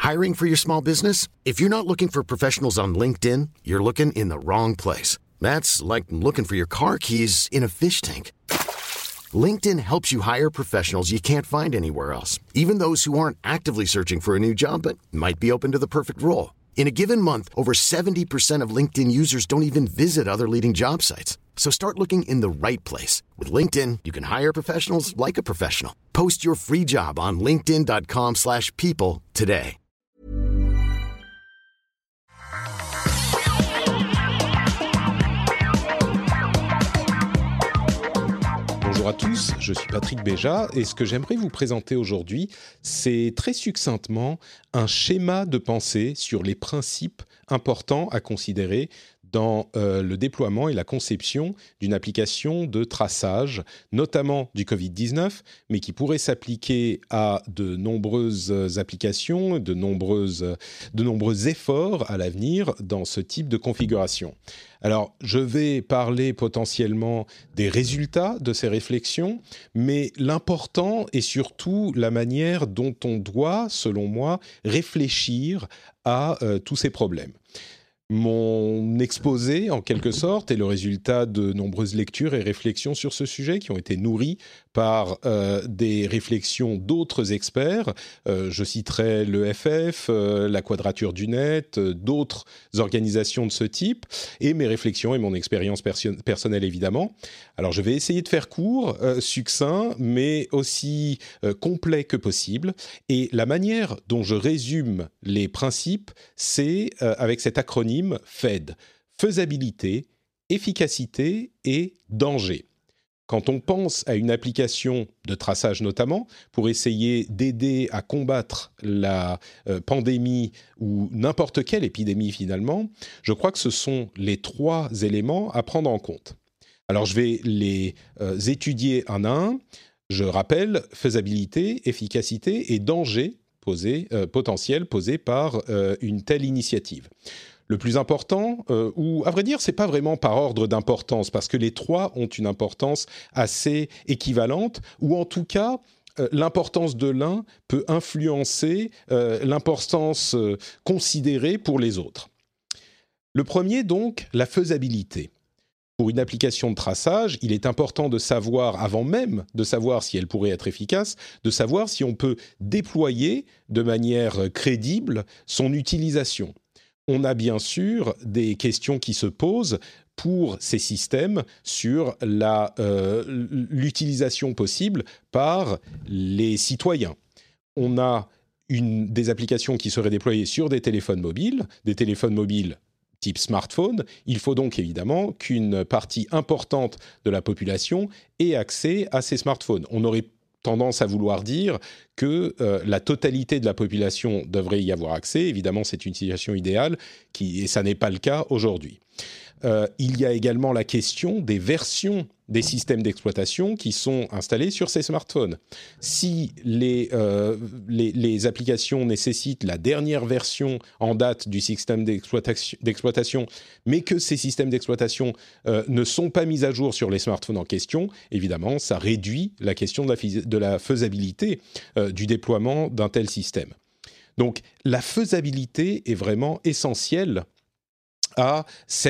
Hiring for your small business? If you're not looking for professionals on LinkedIn, you're looking in the wrong place. That's like looking for your car keys in a fish tank. LinkedIn helps you hire professionals you can't find anywhere else, even those who aren't actively searching for a new job but might be open to the perfect role. In a given month, over 70% of LinkedIn users don't even visit other leading job sites. So start looking in the right place. With LinkedIn, you can hire professionals like a professional. Post your free job on linkedin.com/people today. Bonjour à tous, je suis Patrick Béja et ce que j'aimerais vous présenter aujourd'hui, c'est très succinctement un schéma de pensée sur les principes importants à considérer dans le déploiement et la conception d'une application de traçage, notamment du Covid-19, mais qui pourrait s'appliquer à de nombreuses applications, de nombreux efforts à l'avenir dans ce type de configuration. Alors, je vais parler potentiellement des résultats de ces réflexions, mais l'important est surtout la manière dont on doit, selon moi, réfléchir à tous ces problèmes. Mon exposé, en quelque sorte, est le résultat de nombreuses lectures et réflexions sur ce sujet qui ont été nourries par des réflexions d'autres experts. Je citerai l'EFF, la Quadrature du Net, d'autres organisations de ce type, et mes réflexions et mon expérience personnelle, évidemment. Alors, je vais essayer de faire court, succinct, mais aussi complet que possible. Et la manière dont je résume les principes, c'est avec cet acronyme FED, faisabilité, efficacité et danger. Quand on pense à une application de traçage notamment, pour essayer d'aider à combattre la pandémie ou n'importe quelle épidémie finalement, je crois que ce sont les trois éléments à prendre en compte. Alors je vais les étudier un à un. Je rappelle, faisabilité, efficacité et danger potentiel posé par une telle initiative. Le plus important, ou à vrai dire, c'est pas vraiment par ordre d'importance, parce que les trois ont une importance assez équivalente, ou en tout cas, l'importance de l'un peut influencer l'importance considérée pour les autres. Le premier, donc, la faisabilité. Pour une application de traçage, il est important de savoir, avant même de savoir si elle pourrait être efficace, de savoir si on peut déployer de manière crédible son utilisation. On a bien sûr des questions qui se posent pour ces systèmes sur l'utilisation possible par les citoyens. On a des applications qui seraient déployées sur des téléphones mobiles type smartphone. Il faut donc évidemment qu'une partie importante de la population ait accès à ces smartphones. On aurait tendance à vouloir dire que la totalité de la population devrait y avoir accès. Évidemment, c'est une situation idéale, et ça n'est pas le cas aujourd'hui. Il y a également la question des versions des systèmes d'exploitation qui sont installés sur ces smartphones. Si les applications nécessitent la dernière version en date du système d'exploitation, mais que ces systèmes d'exploitation ne sont pas mis à jour sur les smartphones en question, évidemment, ça réduit la question de la faisabilité du déploiement d'un tel système. Donc, la faisabilité est vraiment essentielle à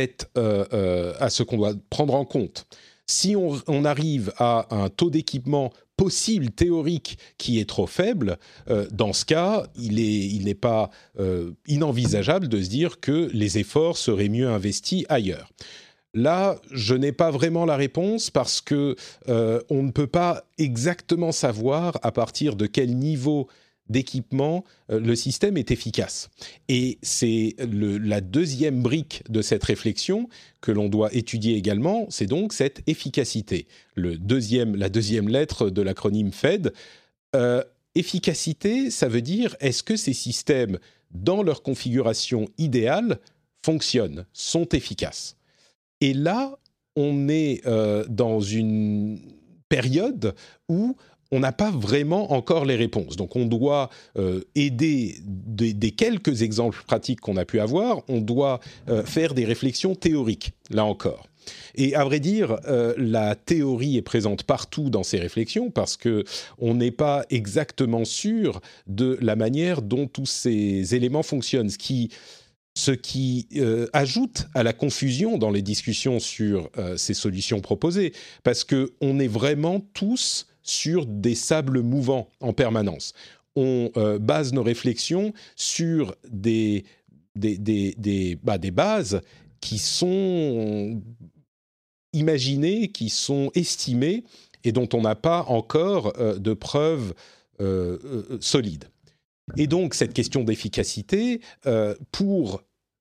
ce qu'on doit prendre en compte. Si on arrive à un taux d'équipement possible, théorique, qui est trop faible, dans ce cas, il n'est pas inenvisageable de se dire que les efforts seraient mieux investis ailleurs. Là, je n'ai pas vraiment la réponse parce que on ne peut pas exactement savoir à partir de quel niveau d'équipement, le système est efficace. Et c'est la deuxième brique de cette réflexion que l'on doit étudier également, c'est donc cette efficacité. La deuxième lettre de l'acronyme FED. Efficacité, ça veut dire est-ce que ces systèmes, dans leur configuration idéale, fonctionnent, sont efficaces. Et là, on est dans une période où on n'a pas vraiment encore les réponses. Donc, on doit aider des quelques exemples pratiques qu'on a pu avoir, on doit faire des réflexions théoriques, là encore. Et à vrai dire, la théorie est présente partout dans ces réflexions parce que on n'est pas exactement sûr de la manière dont tous ces éléments fonctionnent, ce qui ajoute à la confusion dans les discussions sur ces solutions proposées, parce qu'on est vraiment tous sur des sables mouvants en permanence. On base nos réflexions sur des bases qui sont imaginées, qui sont estimées et dont on n'a pas encore de preuves solides. Et donc, cette question d'efficacité, pour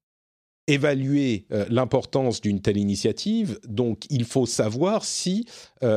évaluer l'importance d'une telle initiative, donc il faut savoir si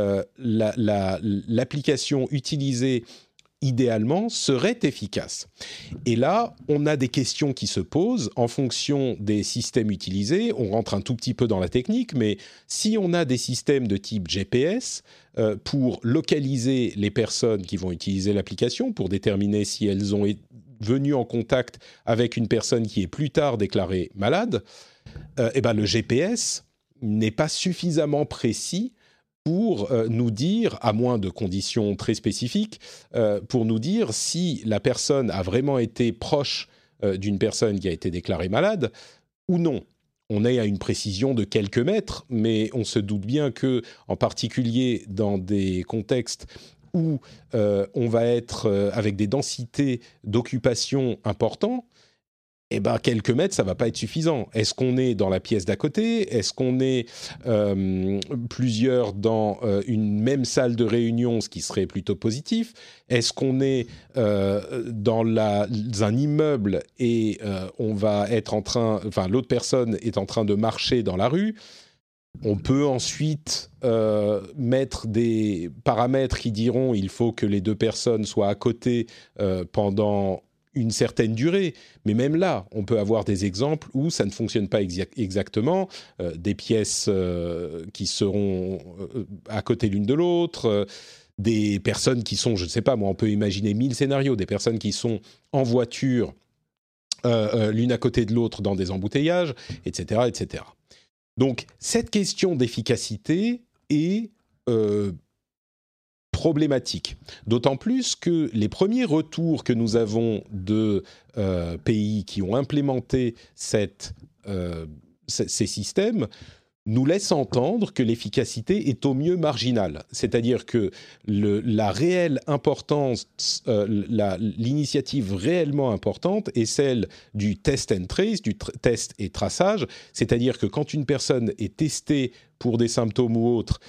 l'application utilisée idéalement serait efficace. Et là, on a des questions qui se posent en fonction des systèmes utilisés. On rentre un tout petit peu dans la technique, mais si on a des systèmes de type GPS pour localiser les personnes qui vont utiliser l'application, pour déterminer si elles ont venu en contact avec une personne qui est plus tard déclarée malade, le GPS n'est pas suffisamment précis pour nous dire, à moins de conditions très spécifiques, pour nous dire si la personne a vraiment été proche d'une personne qui a été déclarée malade ou non. On est à une précision de quelques mètres, mais on se doute bien que, en particulier dans des contextes où on va être avec des densités d'occupation importantes, quelques mètres, ça ne va pas être suffisant. Est-ce qu'on est dans la pièce d'à côté ? Est-ce qu'on est plusieurs dans une même salle de réunion, ce qui serait plutôt positif ? Est-ce qu'on est dans un immeuble et on va être l'autre personne est en train de marcher dans la rue ? On peut ensuite mettre des paramètres qui diront il faut que les deux personnes soient à côté pendant une certaine durée. Mais même là, on peut avoir des exemples où ça ne fonctionne pas exactement. Des pièces qui seront à côté l'une de l'autre, des personnes qui sont, je ne sais pas, moi, on peut imaginer 1000 scénarios, des personnes qui sont en voiture l'une à côté de l'autre dans des embouteillages, etc., etc. Donc, cette question d'efficacité est problématique. D'autant plus que les premiers retours que nous avons de pays qui ont implémenté ces systèmes nous laissent entendre que l'efficacité est au mieux marginale. C'est-à-dire que la réelle importance, l'initiative réellement importante est celle du test and trace, du test et traçage. C'est-à-dire que quand une personne est testée pour des symptômes ou autres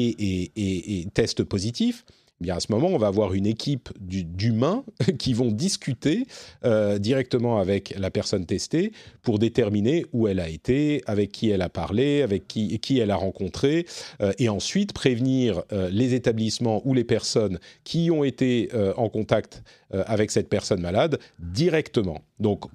et test positif, eh bien à ce moment, on va avoir une équipe d'humains qui vont discuter directement avec la personne testée pour déterminer où elle a été, avec qui elle a parlé, avec qui elle a rencontré, et ensuite prévenir les établissements ou les personnes qui ont été en contact avec cette personne malade directement. Donc,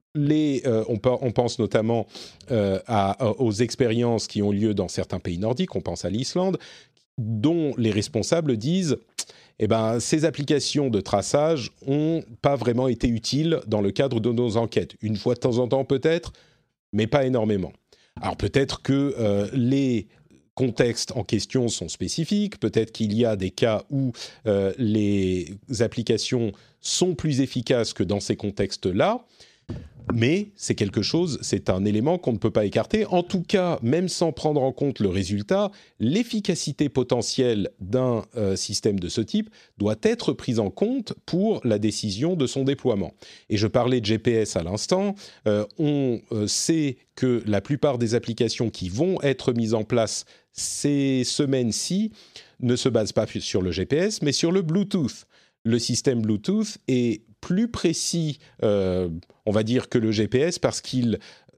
on pense notamment aux expériences qui ont lieu dans certains pays nordiques, on pense à l'Islande, dont les responsables disent ces applications de traçage n'ont pas vraiment été utiles dans le cadre de nos enquêtes. Une fois de temps en temps peut-être, mais pas énormément. Alors peut-être que les contextes en question sont spécifiques, peut-être qu'il y a des cas où les applications sont plus efficaces que dans ces contextes-là, mais c'est un élément qu'on ne peut pas écarter. En tout cas, même sans prendre en compte le résultat, l'efficacité potentielle d'un système de ce type doit être prise en compte pour la décision de son déploiement. Et je parlais de GPS à l'instant. On sait que la plupart des applications qui vont être mises en place ces semaines-ci ne se basent pas sur le GPS, mais sur le Bluetooth. Le système Bluetooth est plus précis, on va dire, que le GPS parce qu'il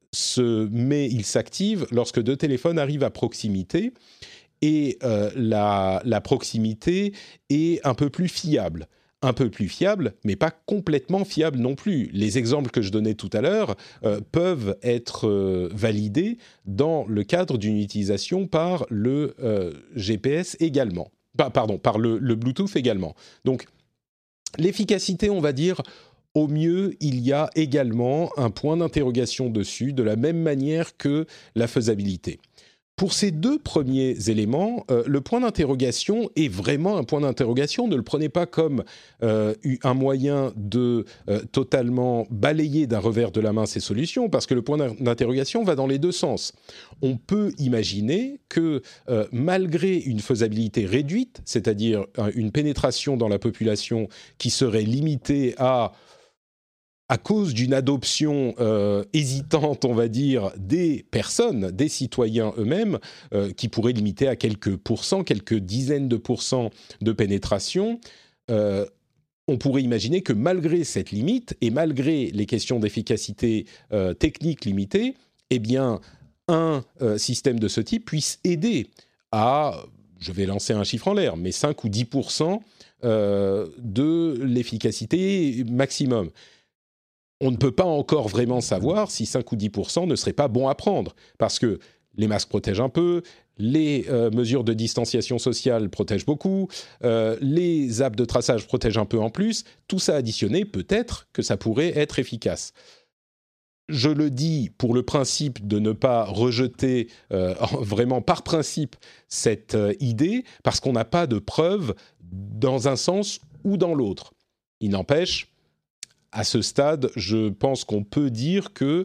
s'active lorsque deux téléphones arrivent à proximité et la proximité est un peu plus fiable. Un peu plus fiable, mais pas complètement fiable non plus. Les exemples que je donnais tout à l'heure peuvent être validés dans le cadre d'une utilisation par le GPS également. Par le Bluetooth également. Donc, l'efficacité, on va dire, au mieux, il y a également un point d'interrogation dessus, de la même manière que la faisabilité. Pour ces deux premiers éléments, le point d'interrogation est vraiment un point d'interrogation. Ne le prenez pas comme un moyen de totalement balayer d'un revers de la main ces solutions, parce que le point d'interrogation va dans les deux sens. On peut imaginer que malgré une faisabilité réduite, c'est-à-dire une pénétration dans la population qui serait limitée à cause d'une adoption hésitante, on va dire, des personnes, des citoyens eux-mêmes, qui pourrait limiter à quelques pourcents, quelques dizaines de pourcents de pénétration, on pourrait imaginer que malgré cette limite et malgré les questions d'efficacité technique limitées, eh bien, un système de ce type puisse aider à, je vais lancer un chiffre en l'air, mais 5 ou 10% de l'efficacité maximum. On ne peut pas encore vraiment savoir si 5 ou 10% ne serait pas bon à prendre, parce que les masques protègent un peu, les mesures de distanciation sociale protègent beaucoup, les apps de traçage protègent un peu en plus. Tout ça additionné, peut-être que ça pourrait être efficace. Je le dis pour le principe de ne pas rejeter vraiment par principe cette idée, parce qu'on n'a pas de preuves dans un sens ou dans l'autre. Il n'empêche, à ce stade, je pense qu'on peut dire que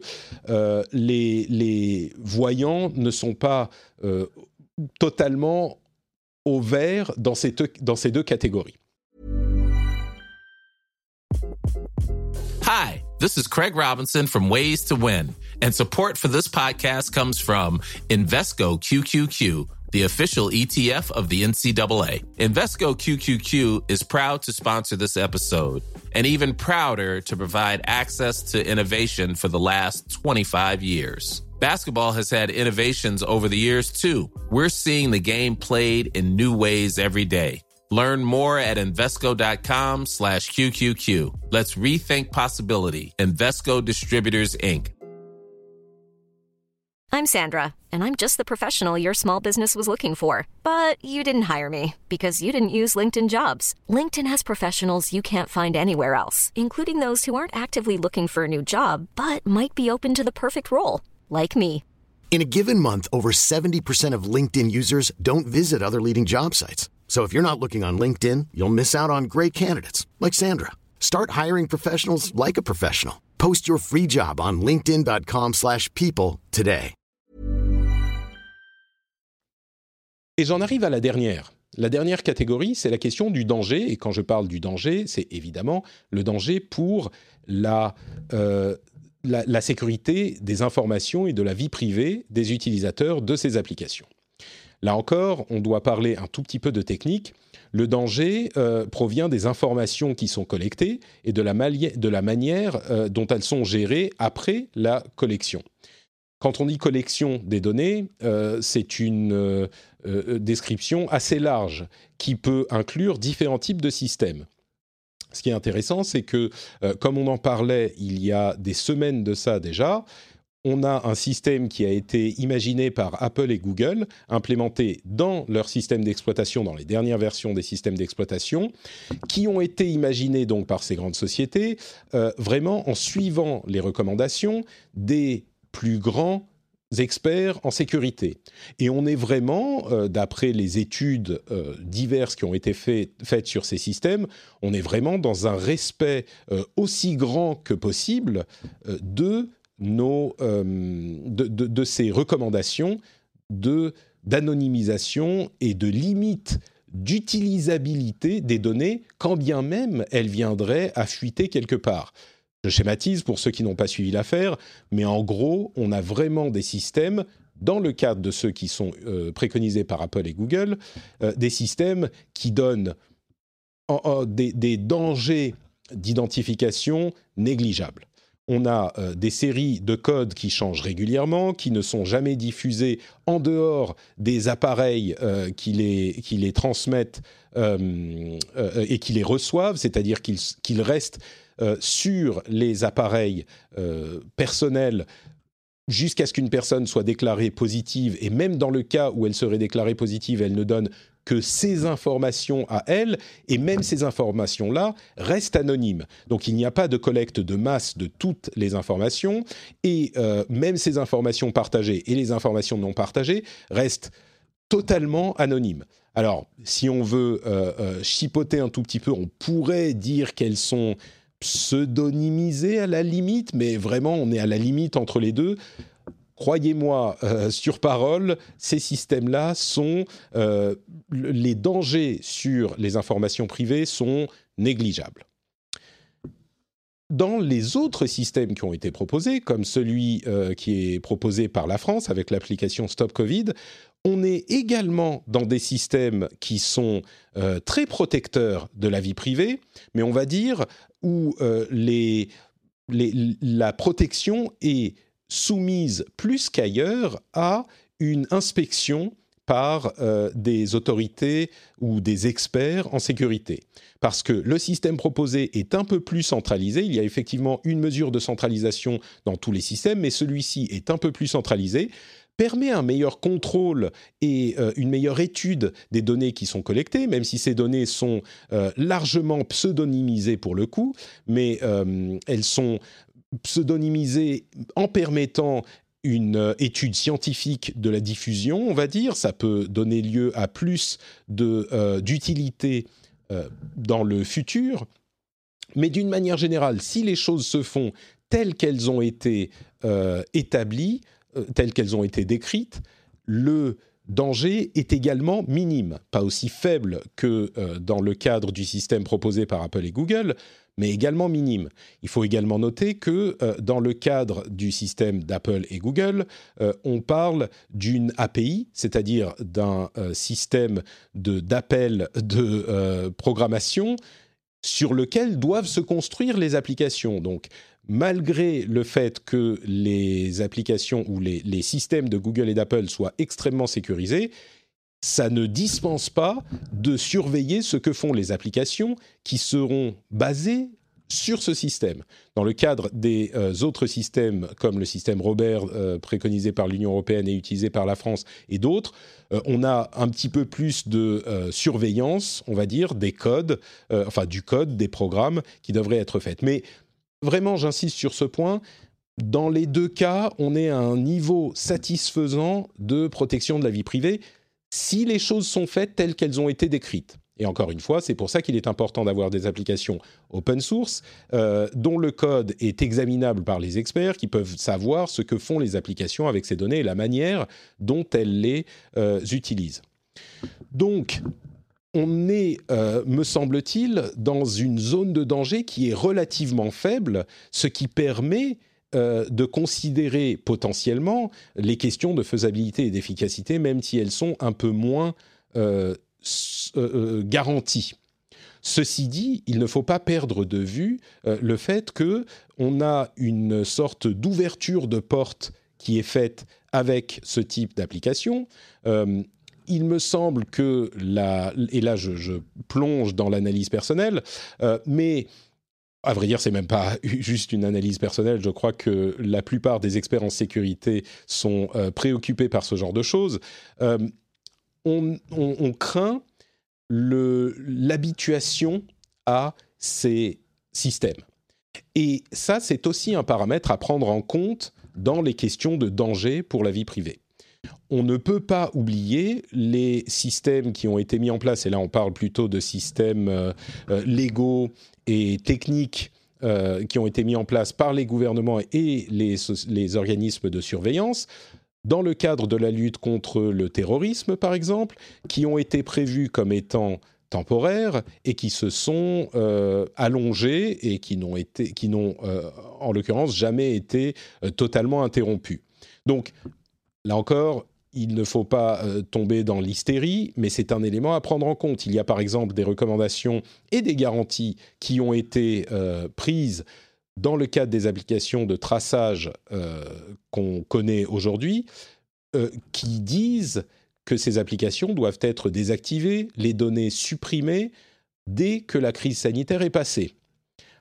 les voyants ne sont pas totalement au vert dans ces deux catégories. Hi, this is Craig Robinson from Ways to Win, and support for this podcast comes from Invesco QQQ, the official ETF of the NCAA. Invesco QQQ is proud to sponsor this episode, and even prouder to provide access to innovation for the last 25 years. Basketball has had innovations over the years, too. We're seeing the game played in new ways every day. Learn more at Invesco.com/QQQ. Let's rethink possibility. Invesco Distributors, Inc. I'm Sandra, and I'm just the professional your small business was looking for. But you didn't hire me because you didn't use LinkedIn Jobs. LinkedIn has professionals you can't find anywhere else, including those who aren't actively looking for a new job, but might be open to the perfect role, like me. In a given month, over 70% of LinkedIn users don't visit other leading job sites. So if you're not looking on LinkedIn, you'll miss out on great candidates, like Sandra. Start hiring professionals like a professional. Post your free job on linkedin.com/people today. Et j'en arrive à la dernière. La dernière catégorie, c'est la question du danger. Et quand je parle du danger, c'est évidemment le danger pour la sécurité des informations et de la vie privée des utilisateurs de ces applications. Là encore, on doit parler un tout petit peu de technique. Le danger provient des informations qui sont collectées et de la manière dont elles sont gérées après la collection. Quand on dit collection des données, c'est une description assez large qui peut inclure différents types de systèmes. Ce qui est intéressant, c'est que, comme on en parlait il y a des semaines de ça déjà, on a un système qui a été imaginé par Apple et Google, implémenté dans leur système d'exploitation, dans les dernières versions des systèmes d'exploitation, qui ont été imaginés donc par ces grandes sociétés, vraiment en suivant les recommandations des plus grands experts en sécurité. Et on est vraiment, d'après les études diverses qui ont été faites sur ces systèmes, on est vraiment dans un respect aussi grand que possible de ces recommandations d'anonymisation et de limite d'utilisabilité des données, quand bien même elles viendraient à fuiter quelque part. Je schématise pour ceux qui n'ont pas suivi l'affaire, mais en gros, on a vraiment des systèmes, dans le cadre de ceux qui sont préconisés par Apple et Google, des systèmes qui donnent des dangers d'identification négligeables. On a des séries de codes qui changent régulièrement, qui ne sont jamais diffusés en dehors des appareils qui les transmettent et qui les reçoivent, c'est-à-dire qu'ils restent sur les appareils personnels jusqu'à ce qu'une personne soit déclarée positive, et même dans le cas où elle serait déclarée positive, elle ne donne que ces informations à elles, et même ces informations-là, restent anonymes. Donc il n'y a pas de collecte de masse de toutes les informations, et même ces informations partagées et les informations non partagées restent totalement anonymes. Alors, si on veut chipoter un tout petit peu, on pourrait dire qu'elles sont pseudonymisées à la limite, mais vraiment, on est à la limite entre les deux. Croyez-moi, sur parole, ces systèmes-là sont... les dangers sur les informations privées sont négligeables. Dans les autres systèmes qui ont été proposés, comme celui qui est proposé par la France avec l'application Stop Covid, on est également dans des systèmes qui sont très protecteurs de la vie privée, mais on va dire où la protection est soumise plus qu'ailleurs à une inspection par des autorités ou des experts en sécurité. Parce que le système proposé est un peu plus centralisé. Il y a effectivement une mesure de centralisation dans tous les systèmes, mais celui-ci est un peu plus centralisé, permet un meilleur contrôle et une meilleure étude des données qui sont collectées, même si ces données sont largement pseudonymisées pour le coup, mais elles sont pseudonymisées en permettant une étude scientifique de la diffusion, on va dire. Ça peut donner lieu à plus d'utilité dans le futur. Mais d'une manière générale, si les choses se font telles qu'elles ont été établies, telles qu'elles ont été décrites, le danger est également minime. Pas aussi faible que dans le cadre du système proposé par Apple et Google, mais également minime. Il faut également noter que dans le cadre du système d'Apple et Google, on parle d'une API, c'est-à-dire d'un système d'appel de programmation sur lequel doivent se construire les applications. Donc, malgré le fait que les applications ou les systèmes de Google et d'Apple soient extrêmement sécurisés, ça ne dispense pas de surveiller ce que font les applications qui seront basées sur ce système. Dans le cadre des autres systèmes, comme le système Robert préconisé par l'Union européenne et utilisé par la France et d'autres, on a un petit peu plus de surveillance, on va dire, des codes, du code, des programmes qui devraient être faits. Mais vraiment, j'insiste sur ce point, dans les deux cas, on est à un niveau satisfaisant de protection de la vie privée si les choses sont faites telles qu'elles ont été décrites. Et encore une fois, c'est pour ça qu'il est important d'avoir des applications open source dont le code est examinable par les experts qui peuvent savoir ce que font les applications avec ces données et la manière dont elles les utilisent. Donc, on est, me semble-t-il, dans une zone de danger qui est relativement faible, ce qui permet de considérer potentiellement les questions de faisabilité et d'efficacité, même si elles sont un peu moins garanties. Ceci dit, il ne faut pas perdre de vue le fait qu'on a une sorte d'ouverture de porte qui est faite avec ce type d'application. Il me semble que, et là je plonge dans l'analyse personnelle, mais à vrai dire, c'est même pas juste une analyse personnelle. Je crois que la plupart des experts en sécurité sont préoccupés par ce genre de choses. On craint l'habituation à ces systèmes. Et ça, c'est aussi un paramètre à prendre en compte dans les questions de danger pour la vie privée. On ne peut pas oublier les systèmes qui ont été mis en place, et là on parle plutôt de systèmes légaux et techniques qui ont été mis en place par les gouvernements et les organismes de surveillance, dans le cadre de la lutte contre le terrorisme par exemple, qui ont été prévus comme étant temporaires et qui se sont allongés et qui n'ont en l'occurrence jamais été totalement interrompus. Donc, là encore, il ne faut pas tomber dans l'hystérie, mais c'est un élément à prendre en compte. Il y a par exemple des recommandations et des garanties qui ont été prises dans le cadre des applications de traçage qu'on connaît aujourd'hui, qui disent que ces applications doivent être désactivées, les données supprimées dès que la crise sanitaire est passée.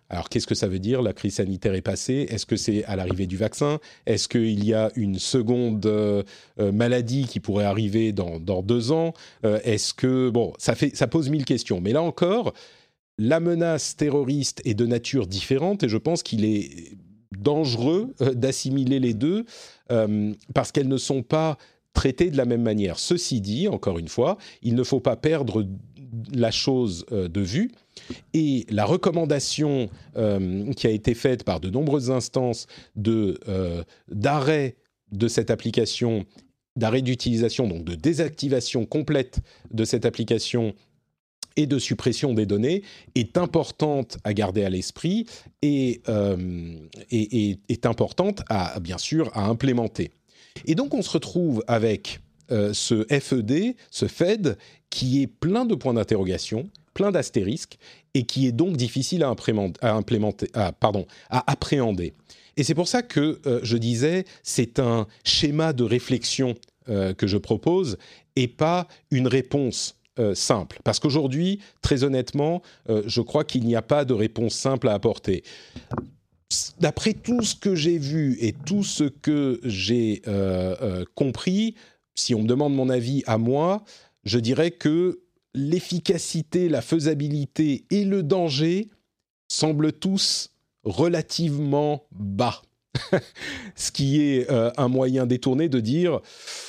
Alors, qu'est-ce que ça veut dire? La crise sanitaire est passée. Est-ce que c'est à l'arrivée du vaccin? Est-ce qu'il y a une seconde maladie qui pourrait arriver dans 2 ans? Est-ce que... Bon, ça pose 1000 questions. Mais là encore, la menace terroriste est de nature différente et je pense qu'il est dangereux d'assimiler les deux parce qu'elles ne sont pas traitées de la même manière. Ceci dit, encore une fois, il ne faut pas perdre la chose de vue. Et la recommandation qui a été faite par de nombreuses instances d'arrêt de cette application, d'arrêt d'utilisation, donc de désactivation complète de cette application et de suppression des données, est importante à garder à l'esprit et est importante bien sûr, à implémenter. Et donc, on se retrouve avec ce FED, ce FED, qui est plein de points d'interrogation, plein d'astérisques, et qui est donc difficile à appréhender. Et c'est pour ça que je disais, c'est un schéma de réflexion que je propose, et pas une réponse simple. Parce qu'aujourd'hui, très honnêtement, je crois qu'il n'y a pas de réponse simple à apporter. D'après tout ce que j'ai vu et tout ce que j'ai compris, si on me demande mon avis à moi, je dirais que l'efficacité, la faisabilité et le danger semblent tous relativement bas. Ce qui est un moyen détourné de dire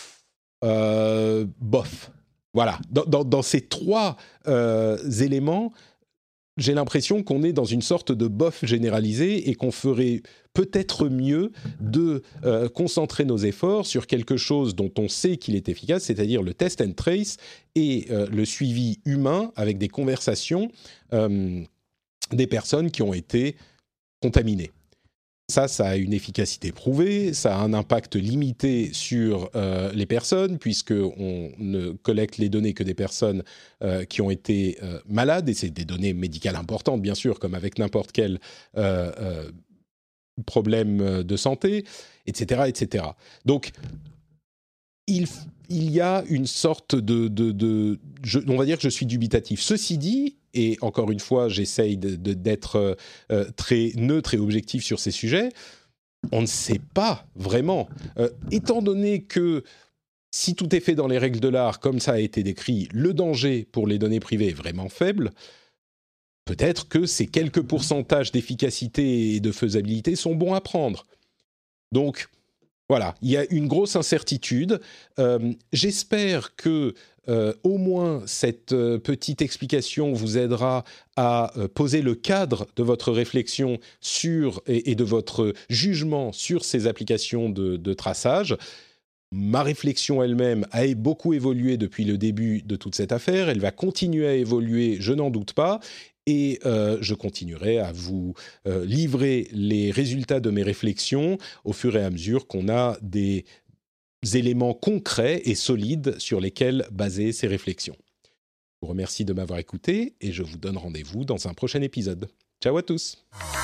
bof. Voilà, dans ces 3 éléments, j'ai l'impression qu'on est dans une sorte de bof généralisé et qu'on ferait peut-être mieux de concentrer nos efforts sur quelque chose dont on sait qu'il est efficace, c'est-à-dire le test and trace et le suivi humain avec des conversations des personnes qui ont été contaminées. Ça a une efficacité prouvée, ça a un impact limité sur les personnes, puisqu'on ne collecte les données que des personnes qui ont été malades, et c'est des données médicales importantes, bien sûr, comme avec n'importe quel problème de santé, etc., etc. Donc, il y a une sorte on va dire que je suis dubitatif. Ceci dit, et encore une fois, j'essaye d'être très neutre et objectif sur ces sujets, on ne sait pas vraiment. Étant donné que si tout est fait dans les règles de l'art, comme ça a été décrit, le danger pour les données privées est vraiment faible, peut-être que ces quelques pourcentages d'efficacité et de faisabilité sont bons à prendre. Donc, voilà, il y a une grosse incertitude. J'espère que au moins cette petite explication vous aidera à poser le cadre de votre réflexion et de votre jugement sur ces applications de traçage. Ma réflexion elle-même a beaucoup évolué depuis le début de toute cette affaire. Elle va continuer à évoluer, je n'en doute pas. Et je continuerai à vous livrer les résultats de mes réflexions au fur et à mesure qu'on a des éléments concrets et solides sur lesquels baser ces réflexions. Je vous remercie de m'avoir écouté et je vous donne rendez-vous dans un prochain épisode. Ciao à tous!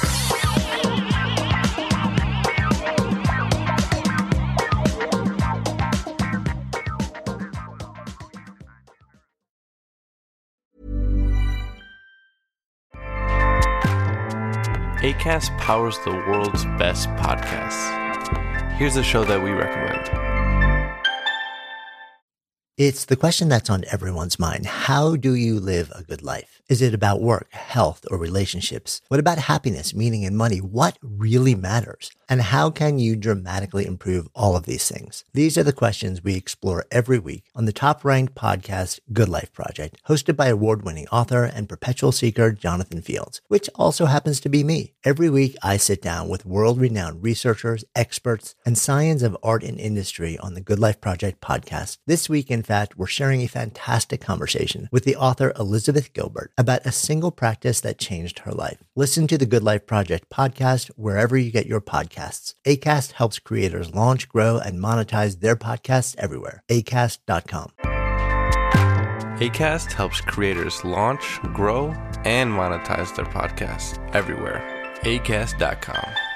Acast powers the world's best podcasts. Here's a show that we recommend. It's the question that's on everyone's mind. How do you live a good life? Is it about work, health, or relationships? What about happiness, meaning, and money? What really matters? And how can you dramatically improve all of these things? These are the questions we explore every week on the top-ranked podcast, Good Life Project, hosted by award-winning author and perpetual seeker Jonathan Fields, which also happens to be me. Every week, I sit down with world-renowned researchers, experts, and science of art and industry on the Good Life Project podcast. This week, in fact, we're sharing a fantastic conversation with the author Elizabeth Gilbert about a single practice that changed her life. Listen to the Good Life Project podcast wherever you get your podcasts. Acast helps creators launch, grow, and monetize their podcasts everywhere. Acast.com. Acast helps creators launch, grow, and monetize their podcasts everywhere. Acast.com.